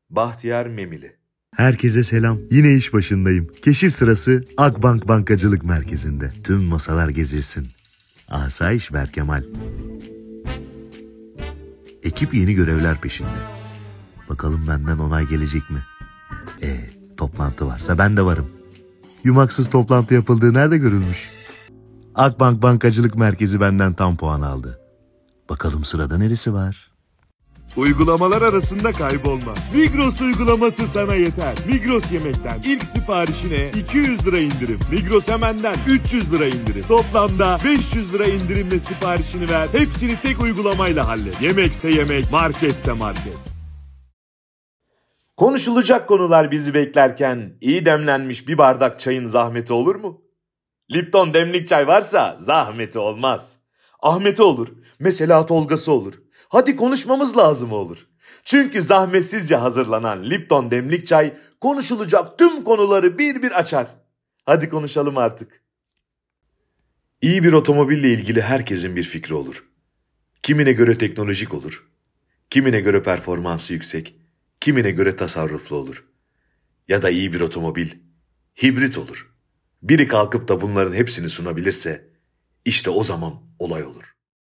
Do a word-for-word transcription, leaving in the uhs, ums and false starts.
Bahtiyar Memili. Herkese selam. Yine iş başındayım. Keşif sırası Akbank Bankacılık Merkezi'nde. Tüm masalar gezilsin. Asayiş Berkemal. Ekip yeni görevler peşinde. Bakalım benden onay gelecek mi? E, toplantı varsa ben de varım. Yumaksız toplantı yapıldığı nerede görülmüş? Akbank Bankacılık Merkezi benden tam puan aldı. Bakalım sırada neresi var? Uygulamalar arasında kaybolma. Migros uygulaması sana yeter. Migros Yemek'ten ilk siparişine iki yüz lira indirim. Migros Hemen'den üç yüz lira indirim. Toplamda beş yüz lira indirimle siparişini ver. Hepsini tek uygulamayla hallet. Yemekse yemek, marketse market. Konuşulacak konular bizi beklerken iyi demlenmiş bir bardak çayın zahmeti olur mu? Lipton demlik çay varsa zahmeti olmaz. Ahmet'i olur, mesela Tolga'sı olur. Hadi konuşmamız lazım olur. Çünkü zahmetsizce hazırlanan Lipton demlik çay konuşulacak tüm konuları bir bir açar. Hadi konuşalım artık. İyi bir otomobille ilgili herkesin bir fikri olur. Kimine göre teknolojik olur. Kimine göre performansı yüksek. Kimine göre tasarruflu olur. Ya da iyi bir otomobil hibrit olur. Biri kalkıp da bunların hepsini sunabilirse işte o zaman olay olur.